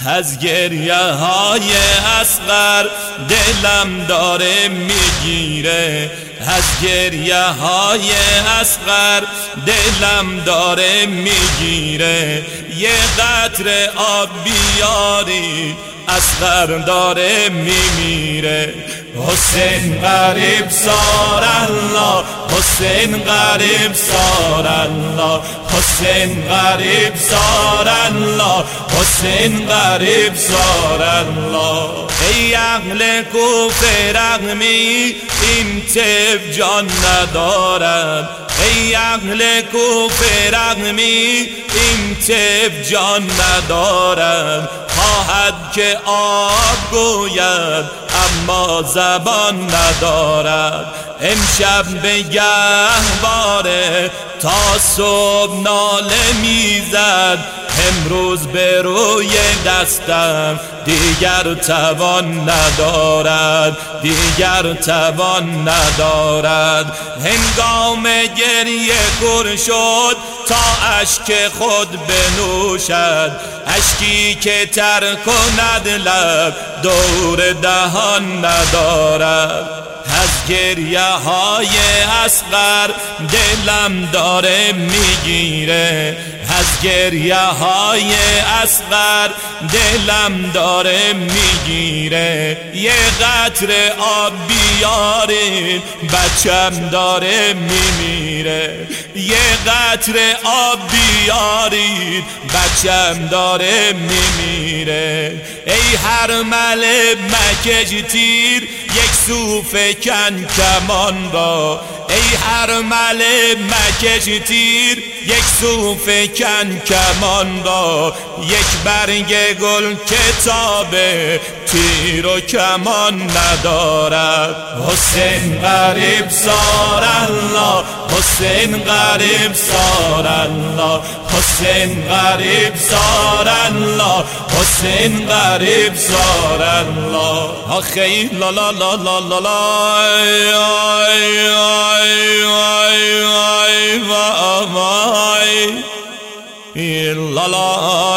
از گریه های اصغر دلم داره میگیره، از گریه های اصغر دلم داره میگیره. یه قطره آب بیاری اصغر داره میمیره. حسین غریب سار الله، حسین غریب سار الله، حسین غریب سار الله، حسین غریب سار الله. ای اهل کوفه رغمی این طب جان ندارد، ای اهل کوفه رغمی این طب جان ندارد. خواهد که آب گوید اما زبان ندارد. امشب به گهواره تا صبح ناله میزد، امروز به روی دستم دیگر توان ندارد، دیگر توان ندارد. هنگام گریه گر شد تا اشک خود بنوشد، اشکی که تر کند لب دور دهان ندارد. از گریه های اصغر دلم داره میگیره، از گریه های اصغر دلم داره میگیره. یه قطره آب بیارید بچم داره میمیره، یه قطره آب بیارید بچم داره میمیره. ای هرمل مکج تیر یک سو فکن کمان را، ای هرمل مکج تیر یک سو فکن کمان را. یک برگ گل کتاب تیر و کمان ندارد. حسین غریب سار الله، حسین غریب سار الله، حسین غریب سار الله، حسین غریب سار الله. آخی لا لا لا لا لا لا لا لا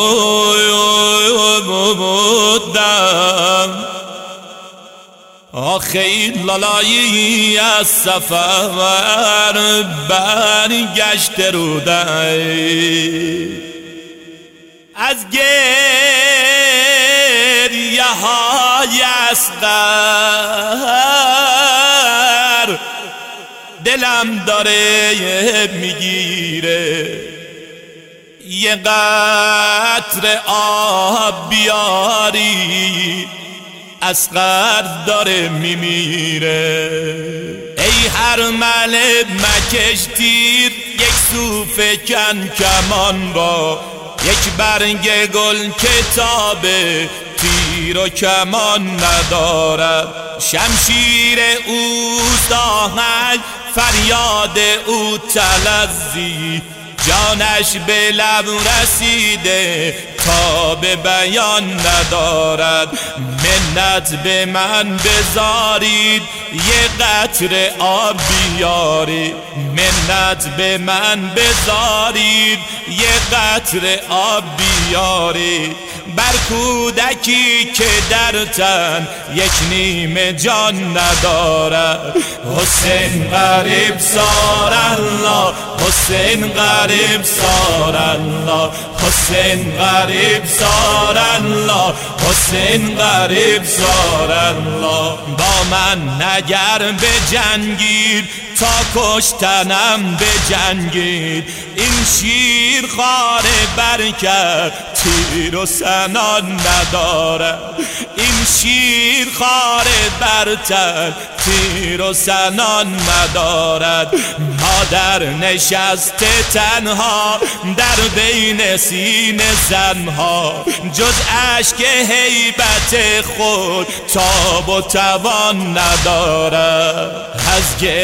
بودم. آخی لالایی از سفر برگشت رودن، از گریه های اصغر دلم داره میگیره. یه قطره آب بیاری اصغر داره میمیره. ای هرمل مکش تیر یک سو فکن کمان با، یک برگ گل کتاب تیر و کمان ندارد. شمشیر اوست آهنگ فریاد او تلظی، جانش به لب رسیده تا به بیان ندارد. منت به من بذارید یه قطره آب بیارید، منت به من بذارید یه قطره آب بیارید. بر کودکی که در تن یک نیمه جان ندارد. حسین غریب سار الله، حسین غریب سار الله، حسین غریب سار الله، حسین غریب سار الله. با من نگر بجنگید تا کشتنم بجنگید، این شیر خار برکت تیر و سنان ندارد، این شیر خار برتر تیر و سنان ندارد. مادر نشسته تنها در بین سینه زنها، جز اشک هیبت خود تاب و توان ندارد. از گریه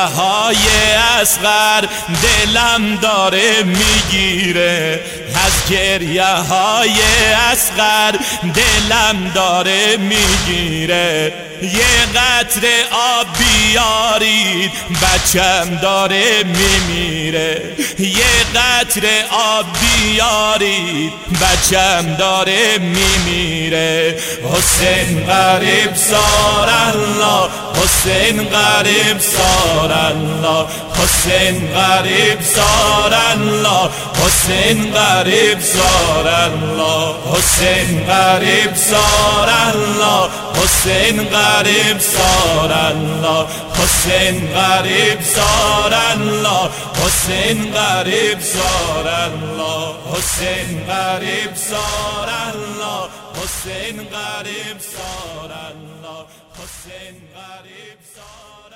های اصغر دلم داره میگیره، از گریه های اصغر دلم داره میگیره. یه قطره آب بیارید بچم داره میمیره، یه قطره آب بیارید بچم داره میمیره. حسین غریب سار الله، حسین غریب سار الله، حسین غریب سار الله، حسین غریب سار الله، حسین غریب سار الله، حسین غریب سار الله، حسین غریب سار الله، حسین غریب سار الله، حسین غریب سار الله، حسین غریب سار الله، حسین غریب سار